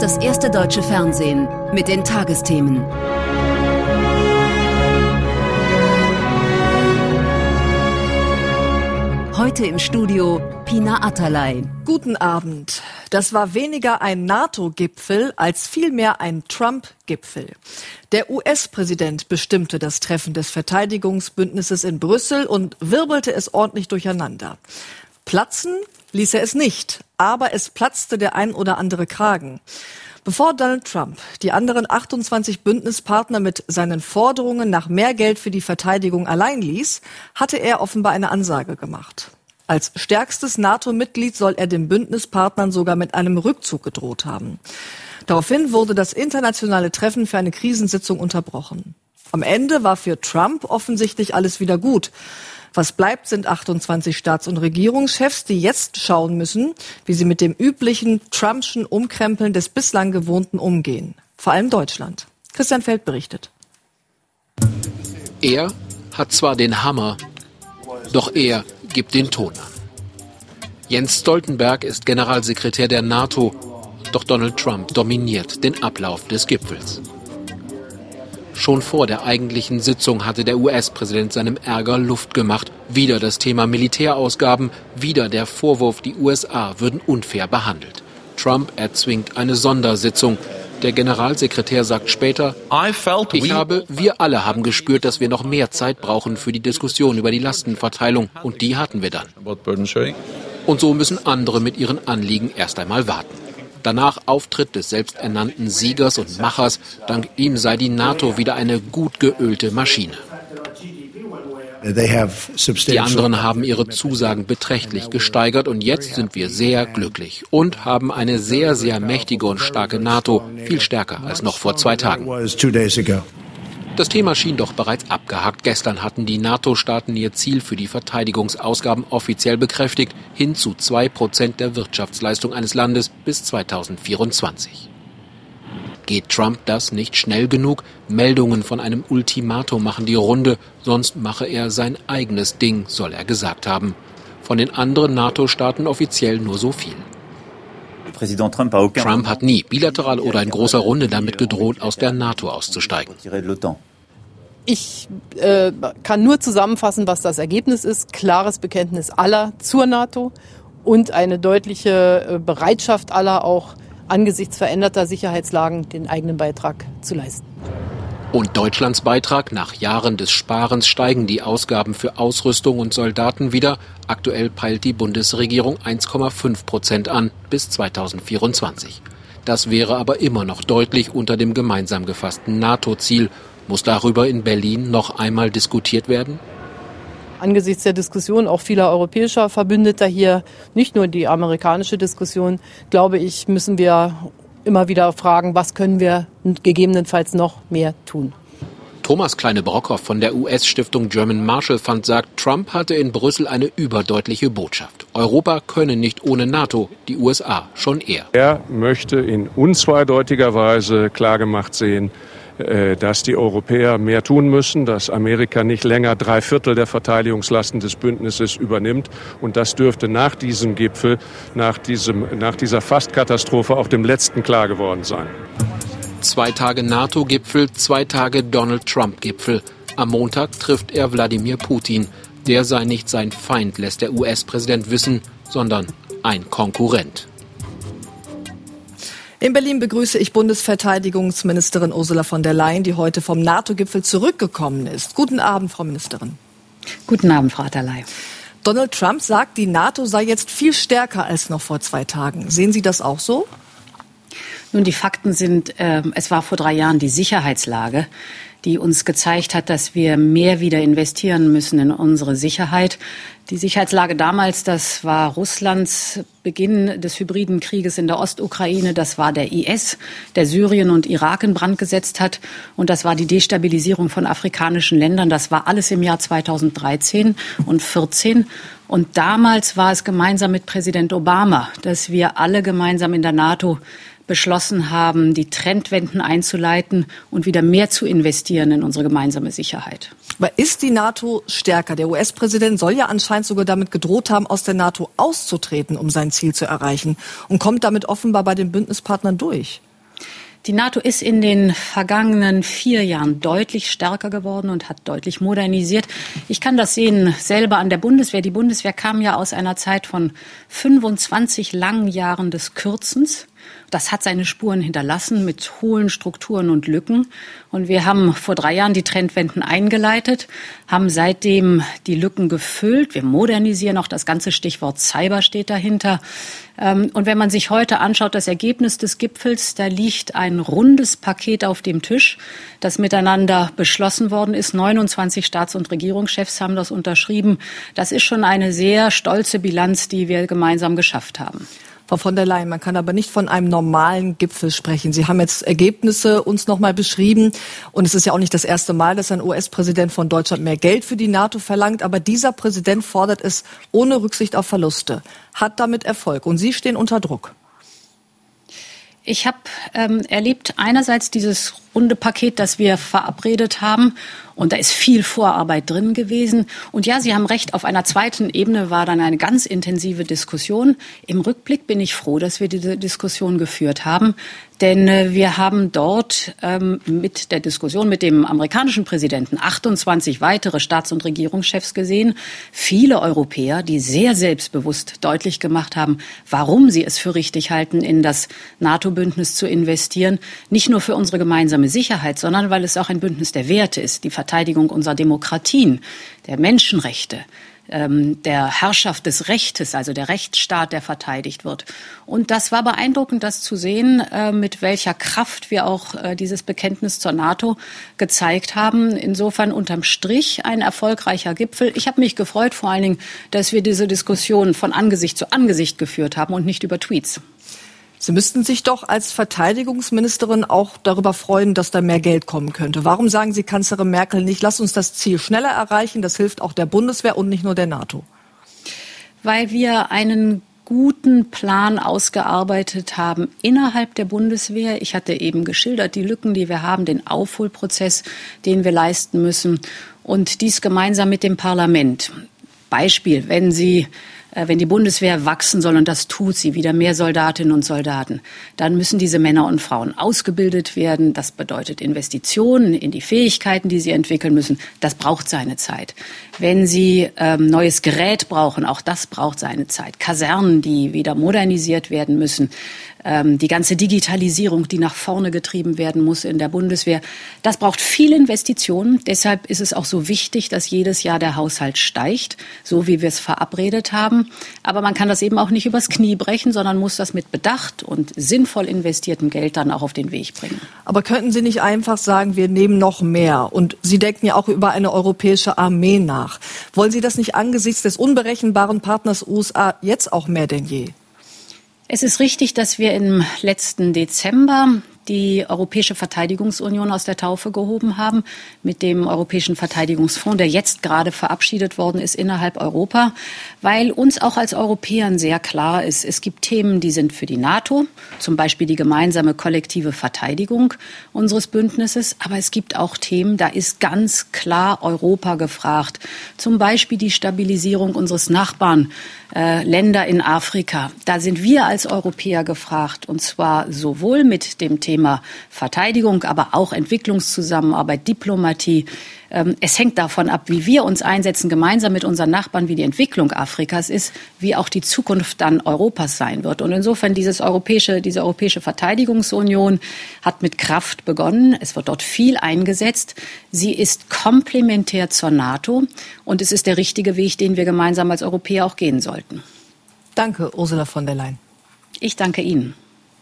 Das erste deutsche Fernsehen mit den Tagesthemen. Heute im Studio Pina Atalay. Guten Abend. Das war weniger ein NATO-Gipfel als vielmehr ein Trump-Gipfel. Der US-Präsident bestimmte das Treffen des Verteidigungsbündnisses in Brüssel und wirbelte es ordentlich durcheinander. Platzen ließ er es nicht, aber es platzte der ein oder andere Kragen. Bevor Donald Trump die anderen 28 Bündnispartner mit seinen Forderungen nach mehr Geld für die Verteidigung allein ließ, hatte er offenbar eine Ansage gemacht. Als stärkstes NATO-Mitglied soll er den Bündnispartnern sogar mit einem Rückzug gedroht haben. Daraufhin wurde das internationale Treffen für eine Krisensitzung unterbrochen. Am Ende war für Trump offensichtlich alles wieder gut. Was bleibt, sind 28 Staats- und Regierungschefs, die jetzt schauen müssen, wie sie mit dem üblichen Trumpschen Umkrempeln des bislang Gewohnten umgehen. Vor allem Deutschland. Christian Feld berichtet. Er hat zwar den Hammer, doch er gibt den Ton an. Jens Stoltenberg ist Generalsekretär der NATO, doch Donald Trump dominiert den Ablauf des Gipfels. Schon vor der eigentlichen Sitzung hatte der US-Präsident seinem Ärger Luft gemacht. Wieder das Thema Militärausgaben, wieder der Vorwurf, die USA würden unfair behandelt. Trump erzwingt eine Sondersitzung. Der Generalsekretär sagt später, wir alle haben gespürt, dass wir noch mehr Zeit brauchen für die Diskussion über die Lastenverteilung. Und die hatten wir dann. Und so müssen andere mit ihren Anliegen erst einmal warten. Danach Auftritt des selbsternannten Siegers und Machers. Dank ihm sei die NATO wieder eine gut geölte Maschine. Die anderen haben ihre Zusagen beträchtlich gesteigert und jetzt sind wir sehr glücklich und haben eine sehr, sehr mächtige und starke NATO, viel stärker als noch vor 2 Tagen. Das Thema schien doch bereits abgehakt. Gestern hatten die NATO-Staaten ihr Ziel für die Verteidigungsausgaben offiziell bekräftigt, hin zu 2% der Wirtschaftsleistung eines Landes bis 2024. Geht Trump das nicht schnell genug? Meldungen von einem Ultimatum machen die Runde, sonst mache er sein eigenes Ding, soll er gesagt haben. Von den anderen NATO-Staaten offiziell nur so viel. Trump hat nie, bilateral oder in großer Runde, damit gedroht, aus der NATO auszusteigen. Ich kann nur zusammenfassen, was das Ergebnis ist. Klares Bekenntnis aller zur NATO und eine deutliche Bereitschaft aller, auch angesichts veränderter Sicherheitslagen den eigenen Beitrag zu leisten. Und Deutschlands Beitrag? Nach Jahren des Sparens steigen die Ausgaben für Ausrüstung und Soldaten wieder. Aktuell peilt die Bundesregierung 1,5% an bis 2024. Das wäre aber immer noch deutlich unter dem gemeinsam gefassten NATO-Ziel. Muss darüber in Berlin noch einmal diskutiert werden? Angesichts der Diskussion auch vieler europäischer Verbündeter hier, nicht nur die amerikanische Diskussion, glaube ich, müssen wir immer wieder fragen, was können wir gegebenenfalls noch mehr tun. Thomas Kleine-Brockhoff von der US-Stiftung German Marshall Fund sagt, Trump hatte in Brüssel eine überdeutliche Botschaft. Europa könne nicht ohne NATO, die USA schon eher. Er möchte in unzweideutiger Weise klargemacht sehen, dass die Europäer mehr tun müssen, dass Amerika nicht länger 3/4 der Verteidigungslasten des Bündnisses übernimmt. Und das dürfte nach diesem Gipfel, nach dieser Fast-Katastrophe auch dem letzten klar geworden sein. 2 Tage NATO-Gipfel, 2 Tage Donald-Trump-Gipfel. Am Montag trifft er Wladimir Putin. Der sei nicht sein Feind, lässt der US-Präsident wissen, sondern ein Konkurrent. In Berlin begrüße ich Bundesverteidigungsministerin Ursula von der Leyen, die heute vom NATO-Gipfel zurückgekommen ist. Guten Abend, Frau Ministerin. Guten Abend, Frau Atalay. Donald Trump sagt, die NATO sei jetzt viel stärker als noch vor 2 Tagen. Sehen Sie das auch so? Nun, die Fakten sind, es war vor 3 Jahren die Sicherheitslage, die uns gezeigt hat, dass wir mehr wieder investieren müssen in unsere Sicherheit. Die Sicherheitslage damals, das war Russlands Beginn des hybriden Krieges in der Ostukraine. Das war der IS, der Syrien und Irak in Brand gesetzt hat. Und das war die Destabilisierung von afrikanischen Ländern. Das war alles im Jahr 2013 und 2014. Und damals war es gemeinsam mit Präsident Obama, dass wir alle gemeinsam in der NATO beschlossen haben, die Trendwenden einzuleiten und wieder mehr zu investieren in unsere gemeinsame Sicherheit. Aber ist die NATO stärker? Der US-Präsident soll ja anscheinend sogar damit gedroht haben, aus der NATO auszutreten, um sein Ziel zu erreichen, und kommt damit offenbar bei den Bündnispartnern durch. Die NATO ist in den vergangenen 4 Jahren deutlich stärker geworden und hat deutlich modernisiert. Ich kann das sehen selber an der Bundeswehr. Die Bundeswehr kam ja aus einer Zeit von 25 langen Jahren des Kürzens. Das hat seine Spuren hinterlassen mit hohlen Strukturen und Lücken. Und wir haben vor 3 Jahren die Trendwenden eingeleitet, haben seitdem die Lücken gefüllt. Wir modernisieren, auch das ganze Stichwort Cyber steht dahinter. Und wenn man sich heute anschaut, das Ergebnis des Gipfels, da liegt ein rundes Paket auf dem Tisch, das miteinander beschlossen worden ist. 29 Staats- und Regierungschefs haben das unterschrieben. Das ist schon eine sehr stolze Bilanz, die wir gemeinsam geschafft haben. Frau von der Leyen, man kann aber nicht von einem normalen Gipfel sprechen. Sie haben jetzt Ergebnisse uns nochmal beschrieben. Und es ist ja auch nicht das erste Mal, dass ein US-Präsident von Deutschland mehr Geld für die NATO verlangt. Aber dieser Präsident fordert es ohne Rücksicht auf Verluste, hat damit Erfolg. Und Sie stehen unter Druck. Ich habe erlebt einerseits dieses runde Paket, das wir verabredet haben. Und da ist viel Vorarbeit drin gewesen. Und ja, Sie haben recht, auf einer zweiten Ebene war dann eine ganz intensive Diskussion. Im Rückblick bin ich froh, dass wir diese Diskussion geführt haben. Denn wir haben dort mit der Diskussion mit dem amerikanischen Präsidenten 28 weitere Staats- und Regierungschefs gesehen. Viele Europäer, die sehr selbstbewusst deutlich gemacht haben, warum sie es für richtig halten, in das NATO-Bündnis zu investieren. Nicht nur für unsere gemeinsame Sicherheit, sondern weil es auch ein Bündnis der Werte ist, die Verteidigung unserer Demokratien, der Menschenrechte, der Herrschaft des Rechtes, also der Rechtsstaat, der verteidigt wird. Und das war beeindruckend, das zu sehen, mit welcher Kraft wir auch dieses Bekenntnis zur NATO gezeigt haben. Insofern unterm Strich ein erfolgreicher Gipfel. Ich habe mich gefreut, vor allen Dingen, dass wir diese Diskussion von Angesicht zu Angesicht geführt haben und nicht über Tweets. Sie müssten sich doch als Verteidigungsministerin auch darüber freuen, dass da mehr Geld kommen könnte. Warum sagen Sie, Kanzlerin Merkel, nicht, lass uns das Ziel schneller erreichen? Das hilft auch der Bundeswehr und nicht nur der NATO. Weil wir einen guten Plan ausgearbeitet haben innerhalb der Bundeswehr. Ich hatte eben geschildert, die Lücken, die wir haben, den Aufholprozess, den wir leisten müssen. Und dies gemeinsam mit dem Parlament. Beispiel, wenn die Bundeswehr wachsen soll, und das tut sie, wieder mehr Soldatinnen und Soldaten, dann müssen diese Männer und Frauen ausgebildet werden. Das bedeutet Investitionen in die Fähigkeiten, die sie entwickeln müssen. Das braucht seine Zeit. Wenn sie neues Gerät brauchen, auch das braucht seine Zeit. Kasernen, die wieder modernisiert werden müssen. Die ganze Digitalisierung, die nach vorne getrieben werden muss in der Bundeswehr. Das braucht viel Investitionen. Deshalb ist es auch so wichtig, dass jedes Jahr der Haushalt steigt, so wie wir es verabredet haben. Aber man kann das eben auch nicht übers Knie brechen, sondern muss das mit Bedacht und sinnvoll investiertem Geld dann auch auf den Weg bringen. Aber könnten Sie nicht einfach sagen, wir nehmen noch mehr? Und Sie denken ja auch über eine europäische Armee nach. Wollen Sie das nicht angesichts des unberechenbaren Partners USA jetzt auch mehr denn je? Es ist richtig, dass wir im letzten Dezember die Europäische Verteidigungsunion aus der Taufe gehoben haben mit dem Europäischen Verteidigungsfonds, der jetzt gerade verabschiedet worden ist innerhalb Europa, weil uns auch als Europäern sehr klar ist, es gibt Themen, die sind für die NATO, zum Beispiel die gemeinsame kollektive Verteidigung unseres Bündnisses, aber es gibt auch Themen, da ist ganz klar Europa gefragt, zum Beispiel die Stabilisierung unseres Nachbarn, Länder in Afrika. Da sind wir als Europäer gefragt, und zwar sowohl mit dem Thema Verteidigung, aber auch Entwicklungszusammenarbeit, Diplomatie. Es hängt davon ab, wie wir uns einsetzen, gemeinsam mit unseren Nachbarn, wie die Entwicklung Afrikas ist, wie auch die Zukunft dann Europas sein wird. Und insofern diese Europäische Verteidigungsunion hat mit Kraft begonnen. Es wird dort viel eingesetzt. Sie ist komplementär zur NATO. Und es ist der richtige Weg, den wir gemeinsam als Europäer auch gehen sollten. Danke, Ursula von der Leyen. Ich danke Ihnen.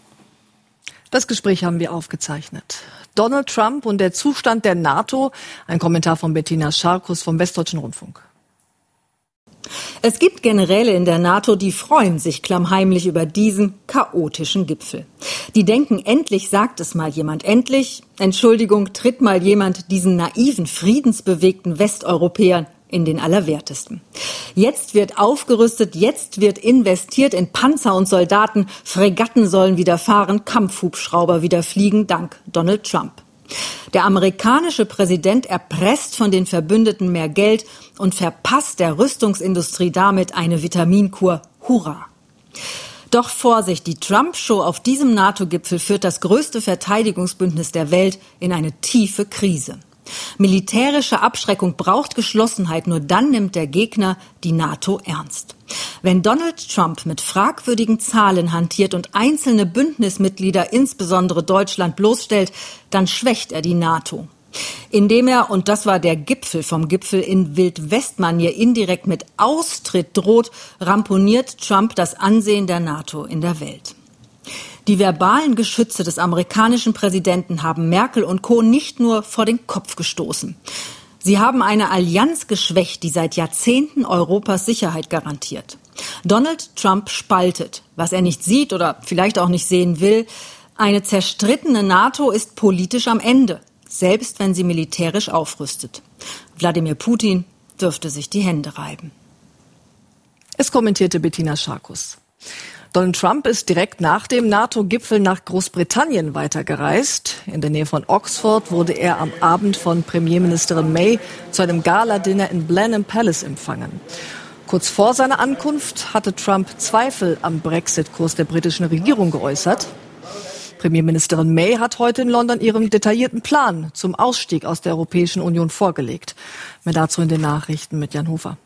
Das Gespräch haben wir aufgezeichnet. Donald Trump und der Zustand der NATO. Ein Kommentar von Bettina Scharkus vom Westdeutschen Rundfunk. Es gibt Generäle in der NATO, die freuen sich klammheimlich über diesen chaotischen Gipfel. Die denken, endlich sagt es mal jemand, endlich, Entschuldigung, tritt mal jemand diesen naiven, friedensbewegten Westeuropäern in den Allerwertesten. Jetzt wird aufgerüstet, jetzt wird investiert in Panzer und Soldaten, Fregatten sollen wieder fahren, Kampfhubschrauber wieder fliegen, dank Donald Trump. Der amerikanische Präsident erpresst von den Verbündeten mehr Geld und verpasst der Rüstungsindustrie damit eine Vitaminkur. Hurra! Doch Vorsicht, die Trump-Show auf diesem NATO-Gipfel führt das größte Verteidigungsbündnis der Welt in eine tiefe Krise. Militärische Abschreckung braucht Geschlossenheit, nur dann nimmt der Gegner die NATO ernst. Wenn Donald Trump mit fragwürdigen Zahlen hantiert und einzelne Bündnismitglieder, insbesondere Deutschland, bloßstellt, dann schwächt er die NATO. Indem er, und das war der Gipfel vom Gipfel, in Wildwest-Manier indirekt mit Austritt droht, ramponiert Trump das Ansehen der NATO in der Welt. Die verbalen Geschütze des amerikanischen Präsidenten haben Merkel und Co. nicht nur vor den Kopf gestoßen. Sie haben eine Allianz geschwächt, die seit Jahrzehnten Europas Sicherheit garantiert. Donald Trump spaltet, was er nicht sieht oder vielleicht auch nicht sehen will. Eine zerstrittene NATO ist politisch am Ende, selbst wenn sie militärisch aufrüstet. Wladimir Putin dürfte sich die Hände reiben. Es kommentierte Bettina Scharkus. Donald Trump ist direkt nach dem NATO-Gipfel nach Großbritannien weitergereist. In der Nähe von Oxford wurde er am Abend von Premierministerin May zu einem Gala-Dinner in Blenheim Palace empfangen. Kurz vor seiner Ankunft hatte Trump Zweifel am Brexit-Kurs der britischen Regierung geäußert. Premierministerin May hat heute in London ihren detaillierten Plan zum Ausstieg aus der Europäischen Union vorgelegt. Mehr dazu in den Nachrichten mit Jan Hofer.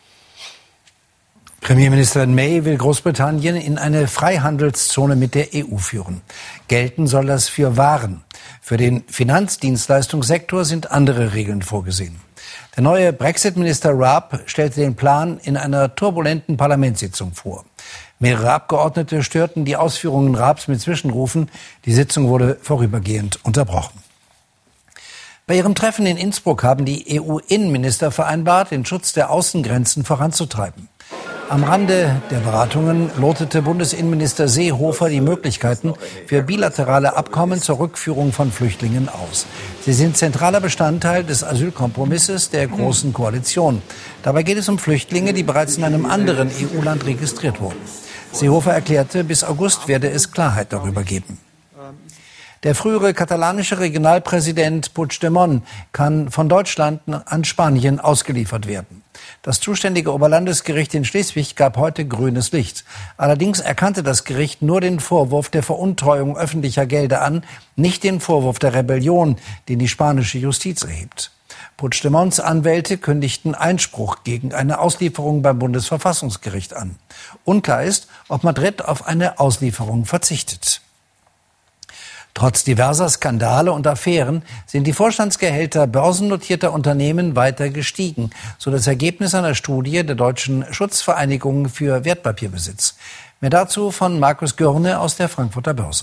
Premierministerin May will Großbritannien in eine Freihandelszone mit der EU führen. Gelten soll das für Waren. Für den Finanzdienstleistungssektor sind andere Regeln vorgesehen. Der neue Brexit-Minister Raab stellte den Plan in einer turbulenten Parlamentssitzung vor. Mehrere Abgeordnete störten die Ausführungen Raabs mit Zwischenrufen. Die Sitzung wurde vorübergehend unterbrochen. Bei ihrem Treffen in Innsbruck haben die EU-Innenminister vereinbart, den Schutz der Außengrenzen voranzutreiben. Am Rande der Beratungen lotete Bundesinnenminister Seehofer die Möglichkeiten für bilaterale Abkommen zur Rückführung von Flüchtlingen aus. Sie sind zentraler Bestandteil des Asylkompromisses der Großen Koalition. Dabei geht es um Flüchtlinge, die bereits in einem anderen EU-Land registriert wurden. Seehofer erklärte, bis August werde es Klarheit darüber geben. Der frühere katalanische Regionalpräsident Puigdemont kann von Deutschland an Spanien ausgeliefert werden. Das zuständige Oberlandesgericht in Schleswig gab heute grünes Licht. Allerdings erkannte das Gericht nur den Vorwurf der Veruntreuung öffentlicher Gelder an, nicht den Vorwurf der Rebellion, den die spanische Justiz erhebt. Puigdemonts Anwälte kündigten Einspruch gegen eine Auslieferung beim Bundesverfassungsgericht an. Unklar ist, ob Madrid auf eine Auslieferung verzichtet. Trotz diverser Skandale und Affären sind die Vorstandsgehälter börsennotierter Unternehmen weiter gestiegen, so das Ergebnis einer Studie der Deutschen Schutzvereinigung für Wertpapierbesitz. Mehr dazu von Markus Görne aus der Frankfurter Börse.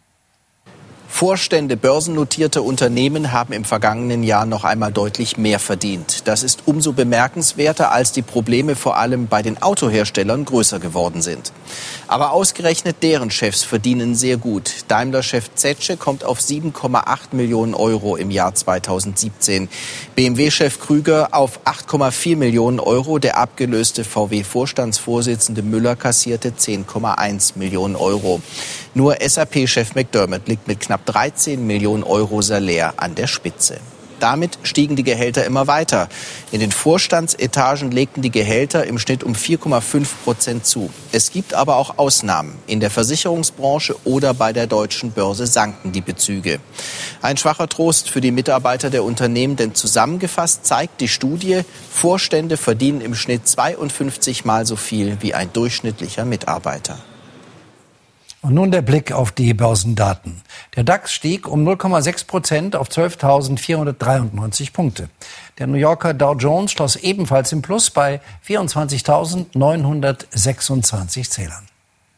Vorstände börsennotierter Unternehmen haben im vergangenen Jahr noch einmal deutlich mehr verdient. Das ist umso bemerkenswerter, als die Probleme vor allem bei den Autoherstellern größer geworden sind. Aber ausgerechnet deren Chefs verdienen sehr gut. Daimler-Chef Zetsche kommt auf 7,8 Millionen Euro im Jahr 2017. BMW-Chef Krüger auf 8,4 Millionen Euro. Der abgelöste VW-Vorstandsvorsitzende Müller kassierte 10,1 Millionen Euro. Nur SAP-Chef McDermott liegt mit knapp 13 Millionen Euro Salär an der Spitze. Damit stiegen die Gehälter immer weiter. In den Vorstandsetagen legten die Gehälter im Schnitt um 4,5% zu. Es gibt aber auch Ausnahmen. In der Versicherungsbranche oder bei der Deutschen Börse sanken die Bezüge. Ein schwacher Trost für die Mitarbeiter der Unternehmen, denn zusammengefasst zeigt die Studie, Vorstände verdienen im Schnitt 52 Mal so viel wie ein durchschnittlicher Mitarbeiter. Und nun der Blick auf die Börsendaten. Der DAX stieg um 0,6% auf 12.493 Punkte. Der New Yorker Dow Jones schloss ebenfalls im Plus bei 24.926 Zählern.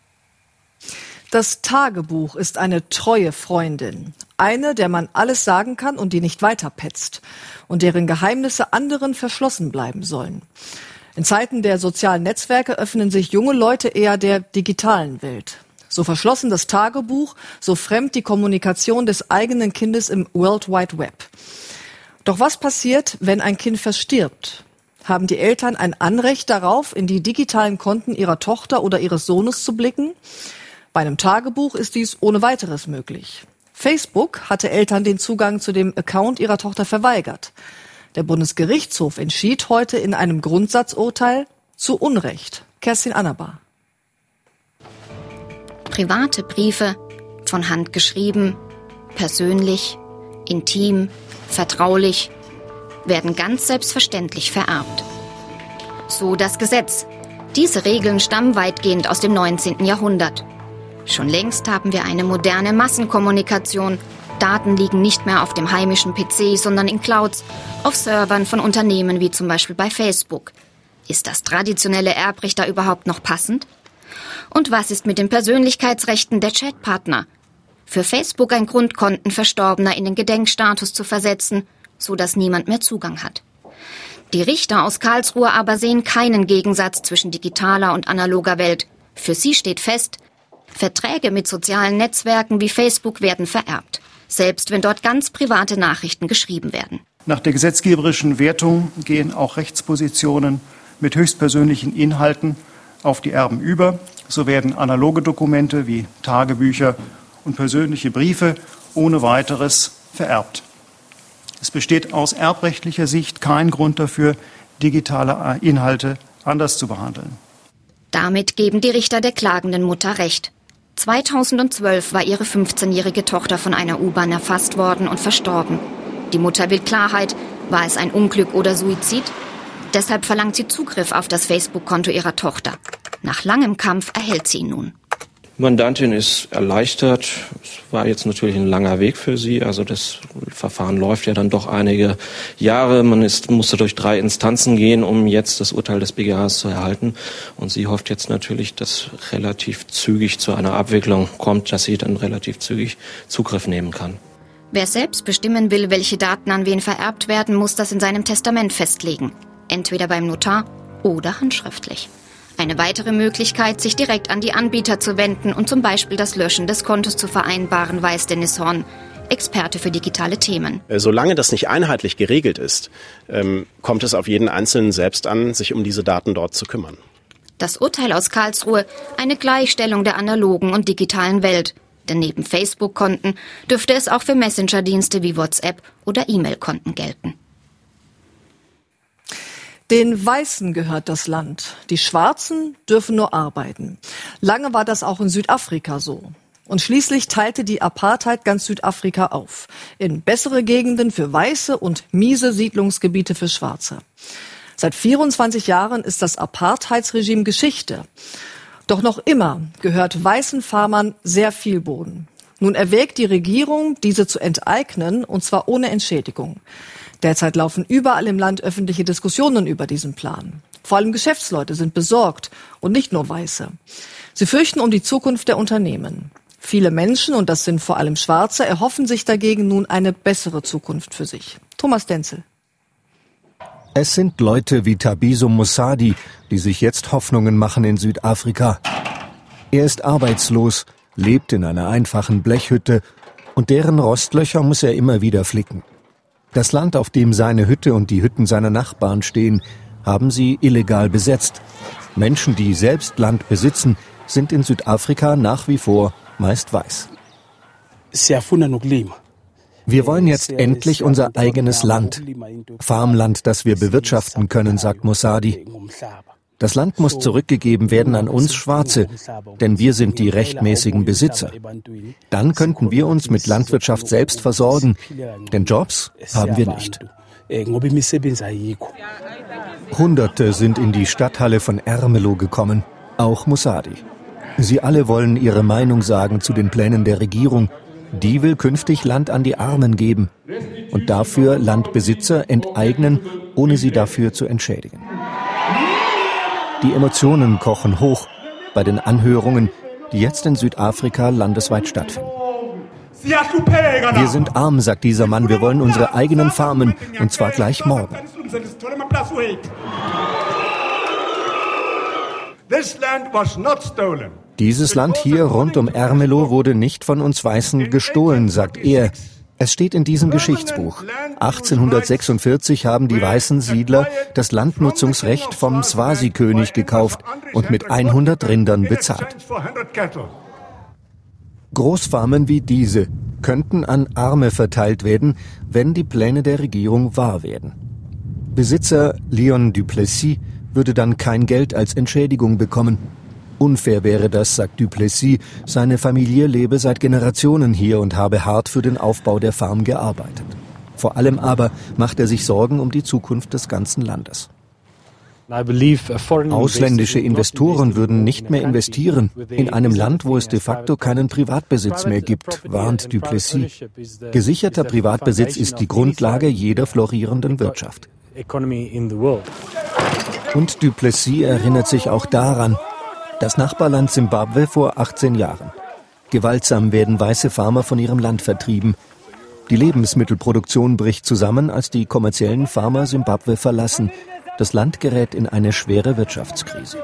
Das Tagebuch ist eine treue Freundin. Eine, der man alles sagen kann und die nicht weiterpetzt. Und deren Geheimnisse anderen verschlossen bleiben sollen. In Zeiten der sozialen Netzwerke öffnen sich junge Leute eher der digitalen Welt. So verschlossen das Tagebuch, so fremd die Kommunikation des eigenen Kindes im World Wide Web. Doch was passiert, wenn ein Kind verstirbt? Haben die Eltern ein Anrecht darauf, in die digitalen Konten ihrer Tochter oder ihres Sohnes zu blicken? Bei einem Tagebuch ist dies ohne weiteres möglich. Facebook hatte Eltern den Zugang zu dem Account ihrer Tochter verweigert. Der Bundesgerichtshof entschied heute in einem Grundsatzurteil zu Unrecht. Kerstin Annabar. Private Briefe, von Hand geschrieben, persönlich, intim, vertraulich, werden ganz selbstverständlich vererbt. So das Gesetz. Diese Regeln stammen weitgehend aus dem 19. Jahrhundert. Schon längst haben wir eine moderne Massenkommunikation. Daten liegen nicht mehr auf dem heimischen PC, sondern in Clouds, auf Servern von Unternehmen wie zum Beispiel bei Facebook. Ist das traditionelle Erbrecht da überhaupt noch passend? Und was ist mit den Persönlichkeitsrechten der Chatpartner? Für Facebook ein Grund, Konten Verstorbener in den Gedenkstatus zu versetzen, so dass niemand mehr Zugang hat. Die Richter aus Karlsruhe aber sehen keinen Gegensatz zwischen digitaler und analoger Welt. Für sie steht fest, Verträge mit sozialen Netzwerken wie Facebook werden vererbt, selbst wenn dort ganz private Nachrichten geschrieben werden. Nach der gesetzgeberischen Wertung gehen auch Rechtspositionen mit höchstpersönlichen Inhalten auf die Erben über. So werden analoge Dokumente wie Tagebücher und persönliche Briefe ohne weiteres vererbt. Es besteht aus erbrechtlicher Sicht kein Grund dafür, digitale Inhalte anders zu behandeln. Damit geben die Richter der klagenden Mutter recht. 2012 war ihre 15-jährige Tochter von einer U-Bahn erfasst worden und verstorben. Die Mutter will Klarheit. War es ein Unglück oder Suizid? Deshalb verlangt sie Zugriff auf das Facebook-Konto ihrer Tochter. Nach langem Kampf erhält sie ihn nun. Die Mandantin ist erleichtert. Es war jetzt natürlich ein langer Weg für sie. Also das Verfahren läuft ja dann doch einige Jahre. Man musste durch 3 Instanzen gehen, um jetzt das Urteil des BGHs zu erhalten. Und sie hofft jetzt natürlich, dass relativ zügig zu einer Abwicklung kommt, dass sie dann relativ zügig Zugriff nehmen kann. Wer selbst bestimmen will, welche Daten an wen vererbt werden, muss das in seinem Testament festlegen. Entweder beim Notar oder handschriftlich. Eine weitere Möglichkeit, sich direkt an die Anbieter zu wenden und zum Beispiel das Löschen des Kontos zu vereinbaren, weiß Dennis Horn, Experte für digitale Themen. Solange das nicht einheitlich geregelt ist, kommt es auf jeden Einzelnen selbst an, sich um diese Daten dort zu kümmern. Das Urteil aus Karlsruhe, eine Gleichstellung der analogen und digitalen Welt. Denn neben Facebook-Konten dürfte es auch für Messenger-Dienste wie WhatsApp oder E-Mail-Konten gelten. Den Weißen gehört das Land. Die Schwarzen dürfen nur arbeiten. Lange war das auch in Südafrika so. Und schließlich teilte die Apartheid ganz Südafrika auf. In bessere Gegenden für Weiße und miese Siedlungsgebiete für Schwarze. Seit 24 Jahren ist das Apartheidsregime Geschichte. Doch noch immer gehört weißen Farmern sehr viel Boden. Nun erwägt die Regierung, diese zu enteignen, und zwar ohne Entschädigung. Derzeit laufen überall im Land öffentliche Diskussionen über diesen Plan. Vor allem Geschäftsleute sind besorgt und nicht nur Weiße. Sie fürchten um die Zukunft der Unternehmen. Viele Menschen, und das sind vor allem Schwarze, erhoffen sich dagegen nun eine bessere Zukunft für sich. Thomas Denzel. Es sind Leute wie Thabiso Musadi, die sich jetzt Hoffnungen machen in Südafrika. Er ist arbeitslos, lebt in einer einfachen Blechhütte und deren Rostlöcher muss er immer wieder flicken. Das Land, auf dem seine Hütte und die Hütten seiner Nachbarn stehen, haben sie illegal besetzt. Menschen, die selbst Land besitzen, sind in Südafrika nach wie vor meist weiß. Wir wollen jetzt endlich unser eigenes Land. Farmland, das wir bewirtschaften können, sagt Musadi. Das Land muss zurückgegeben werden an uns Schwarze, denn wir sind die rechtmäßigen Besitzer. Dann könnten wir uns mit Landwirtschaft selbst versorgen, denn Jobs haben wir nicht. Hunderte sind in die Stadthalle von Ermelo gekommen, auch Musadi. Sie alle wollen ihre Meinung sagen zu den Plänen der Regierung. Die will künftig Land an die Armen geben und dafür Landbesitzer enteignen, ohne sie dafür zu entschädigen. Die Emotionen kochen hoch bei den Anhörungen, die jetzt in Südafrika landesweit stattfinden. Wir sind arm, sagt dieser Mann, wir wollen unsere eigenen Farmen, und zwar gleich morgen. Dieses Land hier rund um Ermelo wurde nicht von uns Weißen gestohlen, sagt er. Es steht in diesem Geschichtsbuch. 1846 haben die weißen Siedler das Landnutzungsrecht vom Swazi-König gekauft und mit 100 Rindern bezahlt. Großfarmen wie diese könnten an Arme verteilt werden, wenn die Pläne der Regierung wahr werden. Besitzer Leon du Plessis würde dann kein Geld als Entschädigung bekommen. Unfair wäre das, sagt du Plessis. Seine Familie lebe seit Generationen hier und habe hart für den Aufbau der Farm gearbeitet. Vor allem aber macht er sich Sorgen um die Zukunft des ganzen Landes. Ausländische Investoren würden nicht mehr investieren in einem Land, wo es de facto keinen Privatbesitz mehr gibt, warnt du Plessis. Gesicherter Privatbesitz ist die Grundlage jeder florierenden Wirtschaft. Und du Plessis erinnert sich auch daran, das Nachbarland Simbabwe vor 18 Jahren. Gewaltsam werden weiße Farmer von ihrem Land vertrieben. Die Lebensmittelproduktion bricht zusammen, als die kommerziellen Farmer Simbabwe verlassen. Das Land gerät in eine schwere Wirtschaftskrise.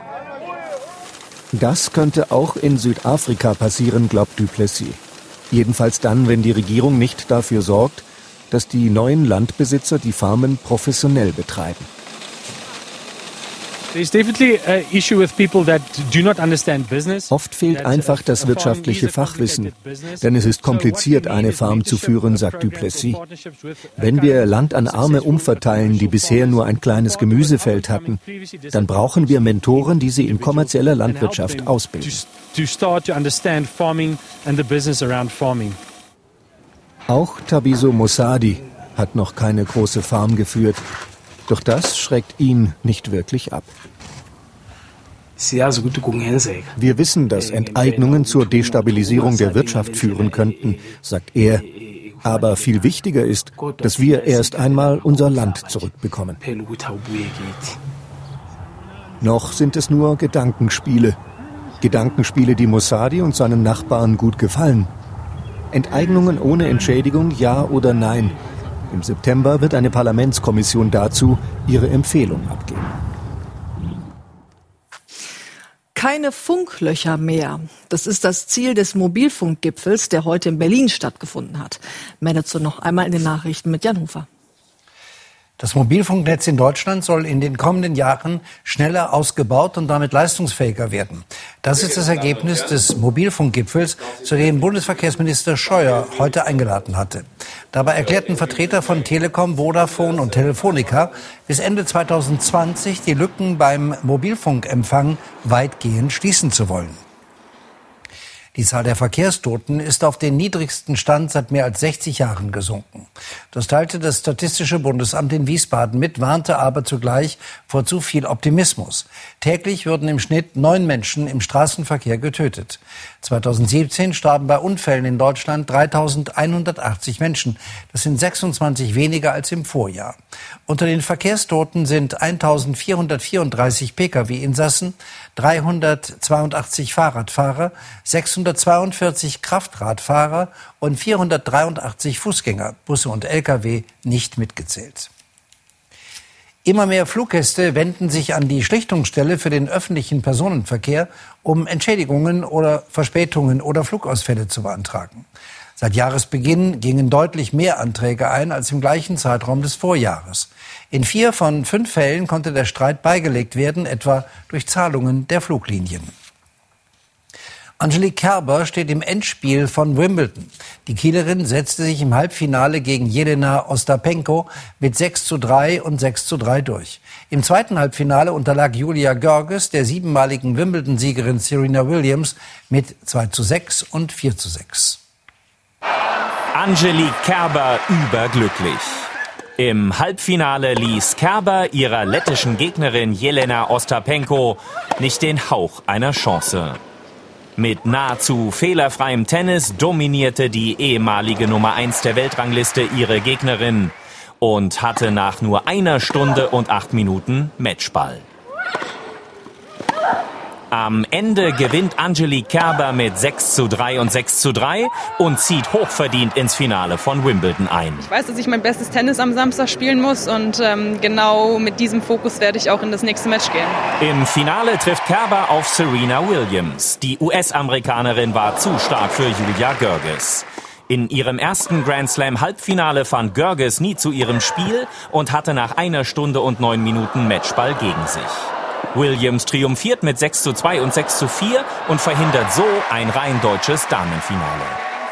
Das könnte auch in Südafrika passieren, glaubt du Plessis. Jedenfalls dann, wenn die Regierung nicht dafür sorgt, dass die neuen Landbesitzer die Farmen professionell betreiben. Oft fehlt einfach das wirtschaftliche Fachwissen, denn es ist kompliziert, eine Farm zu führen, sagt du Plessis. Wenn wir Land an Arme umverteilen, die bisher nur ein kleines Gemüsefeld hatten, dann brauchen wir Mentoren, die sie in kommerzieller Landwirtschaft ausbilden. Auch Thabiso Mosadi hat noch keine große Farm geführt. Doch das schreckt ihn nicht wirklich ab. Wir wissen, dass Enteignungen zur Destabilisierung der Wirtschaft führen könnten, sagt er. Aber viel wichtiger ist, dass wir erst einmal unser Land zurückbekommen. Noch sind es nur Gedankenspiele. Gedankenspiele, die Mosadi und seinen Nachbarn gut gefallen. Enteignungen ohne Entschädigung, ja oder nein? Im September wird eine Parlamentskommission dazu ihre Empfehlung abgeben. Keine Funklöcher mehr. Das ist das Ziel des Mobilfunkgipfels, der heute in Berlin stattgefunden hat. Mehr dazu noch einmal in den Nachrichten mit Jan Hofer. Das Mobilfunknetz in Deutschland soll in den kommenden Jahren schneller ausgebaut und damit leistungsfähiger werden. Das ist das Ergebnis des Mobilfunkgipfels, zu dem Bundesverkehrsminister Scheuer heute eingeladen hatte. Dabei erklärten Vertreter von Telekom, Vodafone und Telefonica, bis Ende 2020 die Lücken beim Mobilfunkempfang weitgehend schließen zu wollen. Die Zahl der Verkehrstoten ist auf den niedrigsten Stand seit mehr als 60 Jahren gesunken. Das teilte das Statistische Bundesamt in Wiesbaden mit, warnte aber zugleich vor zu viel Optimismus. Täglich würden im Schnitt 9 Menschen im Straßenverkehr getötet. 2017 starben bei Unfällen in Deutschland 3.180 Menschen. Das sind 26 weniger als im Vorjahr. Unter den Verkehrstoten sind 1.434 Pkw-Insassen, 382 Fahrradfahrer, 642 Kraftradfahrer und 483 Fußgänger, Busse und Lkw nicht mitgezählt. Immer mehr Fluggäste wenden sich an die Schlichtungsstelle für den öffentlichen Personenverkehr, um Entschädigungen oder Verspätungen oder Flugausfälle zu beantragen. Seit Jahresbeginn gingen deutlich mehr Anträge ein als im gleichen Zeitraum des Vorjahres. In 4 von 5 Fällen konnte der Streit beigelegt werden, etwa durch Zahlungen der Fluglinien. Angelique Kerber steht im Endspiel von Wimbledon. Die Kielerin setzte sich im Halbfinale gegen Jelena Ostapenko mit 6:3 und 6:3 durch. Im zweiten Halbfinale unterlag Julia Görges der 7-maligen Wimbledon-Siegerin Serena Williams mit 2:6 und 4:6. Angelique Kerber überglücklich. Im Halbfinale ließ Kerber ihrer lettischen Gegnerin Jelena Ostapenko nicht den Hauch einer Chance. Mit nahezu fehlerfreiem Tennis dominierte die ehemalige Nummer 1 der Weltrangliste ihre Gegnerin und hatte nach nur 1 Stunde und 8 Minuten Matchball. Am Ende gewinnt Angelique Kerber mit 6:3 und 6:3 und zieht hochverdient ins Finale von Wimbledon ein. Ich weiß, dass ich mein bestes Tennis am Samstag spielen muss und genau mit diesem Fokus werde ich auch in das nächste Match gehen. Im Finale trifft Kerber auf Serena Williams. Die US-Amerikanerin war zu stark für Julia Görges. In ihrem ersten Grand Slam Halbfinale fand Görges nie zu ihrem Spiel und hatte nach 1 Stunde und 9 Minuten Matchball gegen sich. Williams triumphiert mit 6:2 und 6:4 und verhindert so ein rein deutsches Damenfinale.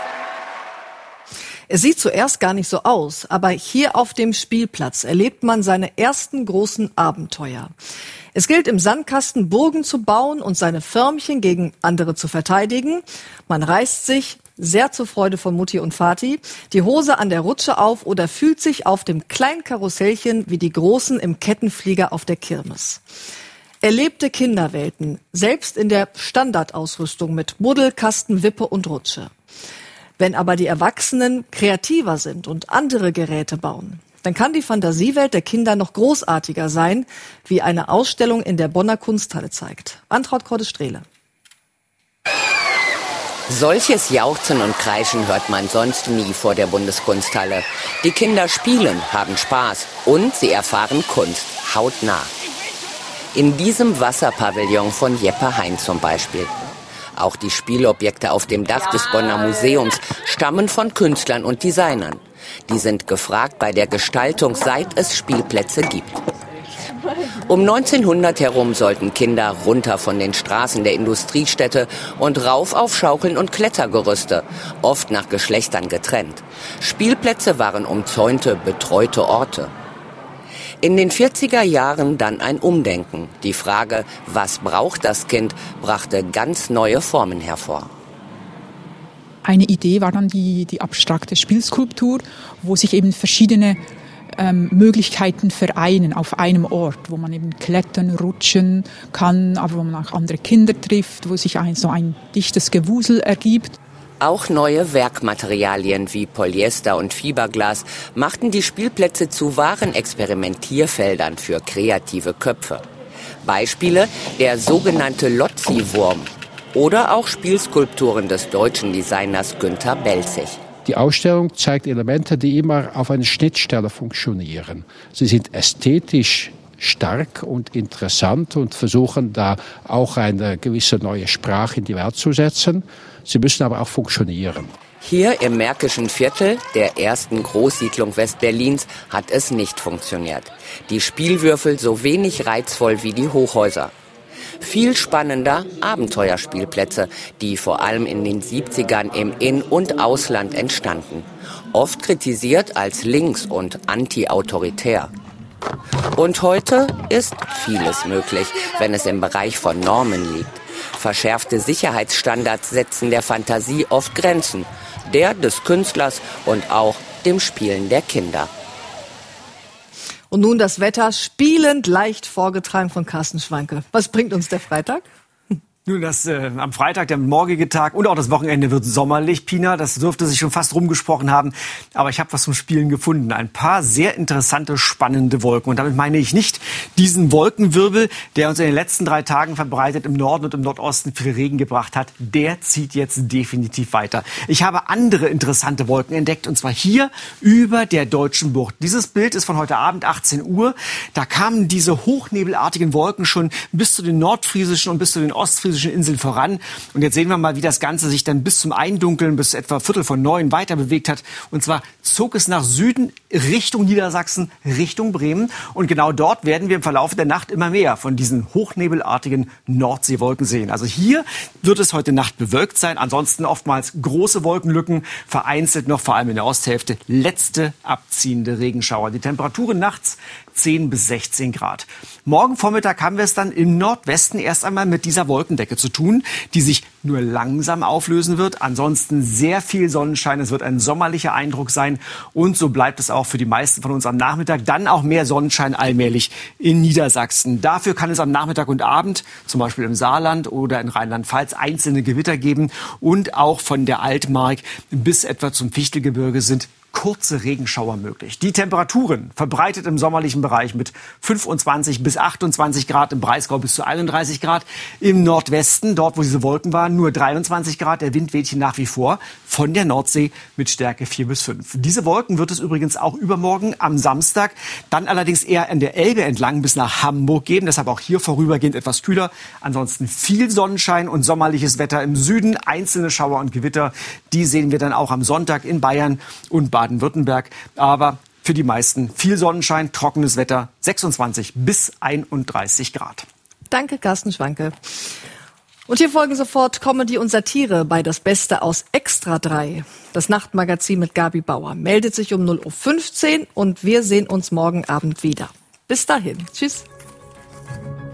Es sieht zuerst gar nicht so aus, aber hier auf dem Spielplatz erlebt man seine ersten großen Abenteuer. Es gilt im Sandkasten Burgen zu bauen und seine Förmchen gegen andere zu verteidigen. Man reißt sich, sehr zur Freude von Mutti und Vati, die Hose an der Rutsche auf oder fühlt sich auf dem kleinen Karussellchen wie die Großen im Kettenflieger auf der Kirmes. Erlebte Kinderwelten, selbst in der Standardausrüstung mit Buddel, Kasten, Wippe und Rutsche. Wenn aber die Erwachsenen kreativer sind und andere Geräte bauen, dann kann die Fantasiewelt der Kinder noch großartiger sein, wie eine Ausstellung in der Bonner Kunsthalle zeigt. Antraut Cordes-Strehle. Solches Jauchzen und Kreischen hört man sonst nie vor der Bundeskunsthalle. Die Kinder spielen, haben Spaß und sie erfahren Kunst hautnah. In diesem Wasserpavillon von Jeppe Hein zum Beispiel. Auch die Spielobjekte auf dem Dach des Bonner Museums stammen von Künstlern und Designern. Die sind gefragt bei der Gestaltung, seit es Spielplätze gibt. Um 1900 herum sollten Kinder runter von den Straßen der Industriestädte und rauf auf Schaukeln und Klettergerüste, oft nach Geschlechtern getrennt. Spielplätze waren umzäunte, betreute Orte. In den 40er Jahren dann ein Umdenken. Die Frage, was braucht das Kind, brachte ganz neue Formen hervor. Eine Idee war dann die abstrakte Spielskulptur, wo sich eben verschiedene Möglichkeiten vereinen auf einem Ort, wo man eben klettern, rutschen kann, aber wo man auch andere Kinder trifft, wo sich so ein dichtes Gewusel ergibt. Auch neue Werkmaterialien wie Polyester und Fiberglas machten die Spielplätze zu wahren Experimentierfeldern für kreative Köpfe. Beispiele der sogenannte Lotzi-Wurm oder auch Spielskulpturen des deutschen Designers Günter Belzig. Die Ausstellung zeigt Elemente, die immer auf einer Schnittstelle funktionieren. Sie sind ästhetisch stark und interessant und versuchen da auch eine gewisse neue Sprache in die Welt zu setzen. Sie müssen aber auch funktionieren. Hier im Märkischen Viertel, der ersten Großsiedlung Westberlins, hat es nicht funktioniert. Die Spielwürfel so wenig reizvoll wie die Hochhäuser. Viel spannender Abenteuerspielplätze, die vor allem in den 70ern im In- und Ausland entstanden. Oft kritisiert als links- und anti-autoritär. Und heute ist vieles möglich, wenn es im Bereich von Normen liegt. Verschärfte Sicherheitsstandards setzen der Fantasie oft Grenzen, der des Künstlers und auch dem Spielen der Kinder. Und nun das Wetter, spielend leicht vorgetragen von Carsten Schwanke. Was bringt uns der Freitag? Nun, am Freitag, der morgige Tag und auch das Wochenende wird sommerlich, Pina. Das dürfte sich schon fast rumgesprochen haben. Aber ich habe was zum Spielen gefunden. Ein paar sehr interessante, spannende Wolken. Und damit meine ich nicht diesen Wolkenwirbel, der uns in den letzten 3 Tagen verbreitet im Norden und im Nordosten viel Regen gebracht hat. Der zieht jetzt definitiv weiter. Ich habe andere interessante Wolken entdeckt. Und zwar hier über der Deutschen Bucht. Dieses Bild ist von heute Abend, 18 Uhr. Da kamen diese hochnebelartigen Wolken schon bis zu den nordfriesischen und bis zu den ostfriesischen Inseln voran. Und jetzt sehen wir mal, wie das Ganze sich dann bis zum Eindunkeln, bis etwa 8:45 weiter bewegt hat. Und zwar zog es nach Süden Richtung Niedersachsen, Richtung Bremen. Und genau dort werden wir im Verlauf der Nacht immer mehr von diesen hochnebelartigen Nordseewolken sehen. Also hier wird es heute Nacht bewölkt sein. Ansonsten oftmals große Wolkenlücken, vereinzelt noch, vor allem in der Osthälfte, letzte abziehende Regenschauer. Die Temperaturen nachts 10 bis 16 Grad. Morgen Vormittag haben wir es dann im Nordwesten erst einmal mit dieser Wolkendecke zu tun, die sich nur langsam auflösen wird. Ansonsten sehr viel Sonnenschein. Es wird ein sommerlicher Eindruck sein. Und so bleibt es auch für die meisten von uns am Nachmittag. Dann auch mehr Sonnenschein allmählich in Niedersachsen. Dafür kann es am Nachmittag und Abend, zum Beispiel im Saarland oder in Rheinland-Pfalz, einzelne Gewitter geben. Und auch von der Altmark bis etwa zum Fichtelgebirge sind kurze Regenschauer möglich. Die Temperaturen verbreitet im sommerlichen Bereich mit 25 bis 28 Grad, im Breisgau bis zu 31 Grad. Im Nordwesten, dort wo diese Wolken waren, nur 23 Grad. Der Wind weht hier nach wie vor von der Nordsee mit Stärke 4 bis 5. Diese Wolken wird es übrigens auch übermorgen am Samstag, dann allerdings eher an der Elbe entlang bis nach Hamburg geben. Deshalb auch hier vorübergehend etwas kühler. Ansonsten viel Sonnenschein und sommerliches Wetter im Süden. Einzelne Schauer und Gewitter, die sehen wir dann auch am Sonntag in Bayern und Baden-Württemberg. Aber für die meisten viel Sonnenschein, trockenes Wetter, 26 bis 31 Grad. Danke, Carsten Schwanke. Und hier folgen sofort Comedy und Satire bei Das Beste aus Extra 3. Das Nachtmagazin mit Gabi Bauer meldet sich um 0:15 Uhr und wir sehen uns morgen Abend wieder. Bis dahin. Tschüss.